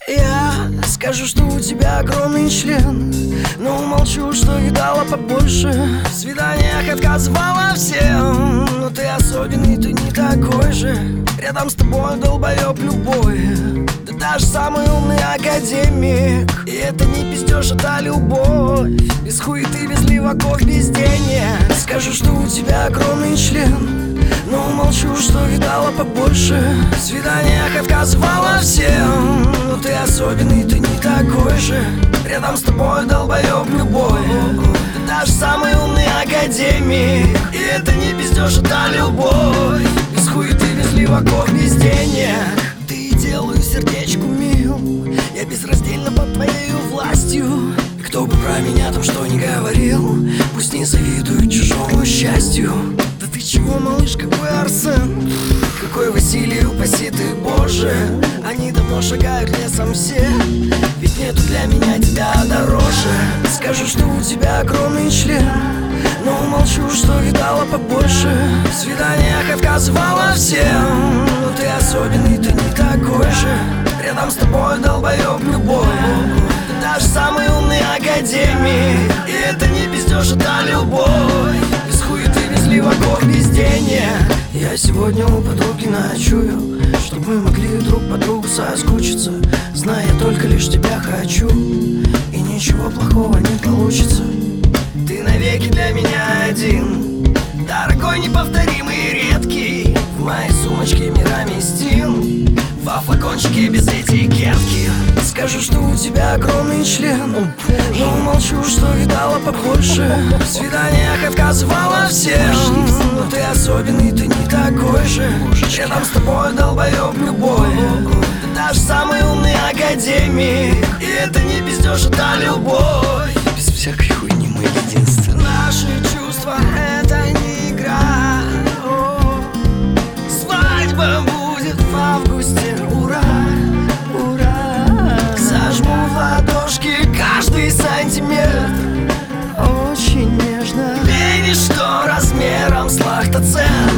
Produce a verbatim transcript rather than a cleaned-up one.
Я скажу, что у тебя огромный член, но умолчу, что видала побольше. В свиданиях отказывала всем, но ты особенный, ты не такой же. Рядом с тобой долбоёб любой, ты даже самый умный академик. И это не пиздёж, это любовь. Без хуеты, без леваков, без денег. Скажу, что у тебя огромный член, но умолчу, что видала побольше. В свиданиях отказывала всем, но ты особенный, ты не такой же. Рядом с тобой долбоёб любой, ты даже самый умный академик. И это не пиздёж, это любовь. Без хуеты, без леваков, без денег. Ты делаю сердечку мил, я безраздельно под твоей властью. И кто бы про меня там что ни говорил, пусть не завидует чужому счастью. Да ты чего, малыш, какой Арсен, какой Василий, упаси ты, Боже. Они давно шагают лесом все, ведь нету для меня тебя дороже. Скажу, что у тебя огромный член, но умолчу, что видала побольше. В свиданиях отказывала всем, но ты особенный, ты не такой же. Рядом с тобой долбоёб любой, ты даже самый умный академик. И это не пиздёж, это любовь. Без хуеты, без леваков, без денег. Я сегодня у подруги ночую, чтоб мы могли друг по другу соскучиться. Зная только лишь тебя хочу, и ничего плохого не получится. Ты навеки для меня один, дорогой, неповторимый и редкий. В моей сумочке мирами стил, во флакончике без этикетки. Скажу, что у тебя огромный член, но умолчу, что видала побольше. В свиданиях отказывала всем, но ты особенный, ты не такой же. Рядом с тобой долбоёб любой, ты даже самый умный академик. И это не пиздёж, это любовь. Без всякой хуйни мы единственные. Наши чувства — это не игра. О, свадьба будет в августе, ура, ура. Зажму в ладошки каждый сантиметр, очень нежно. Пени, что размером с лактоцен.